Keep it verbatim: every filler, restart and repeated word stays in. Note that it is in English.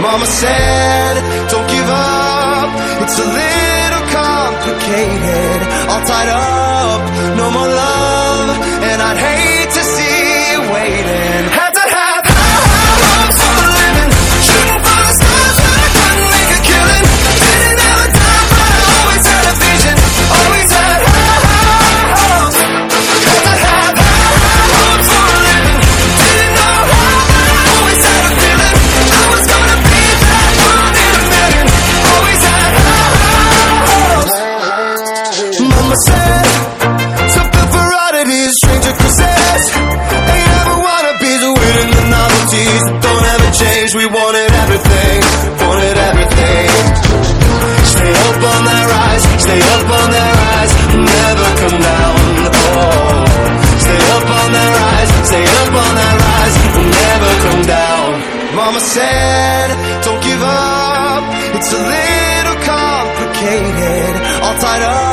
Mama said, don't give up, it's a little complicated. All tied up, no more love, and I'd hate to see you waiting. Had to have high, high hopes for a living, shooting for the stars when I couldn't make a killing. Didn't have a time, but I always had a vision, always had high, high hopes. Had to have high, high hopes for a living, didn't know how, but I always had a feeling I was gonna be that one in a million. Always had high, high hopes. Mama said, took the varieties, stranger cruises. Ain't ever wannabes, winning the novelties that don't ever change. We wanted everything, wanted everything. Stay up on that rise, stay up on that rise, never come down. Oh, stay up on that rise, stay up on that rise, never come down. Mama said, don't give up, it's a little complicated. All tied up,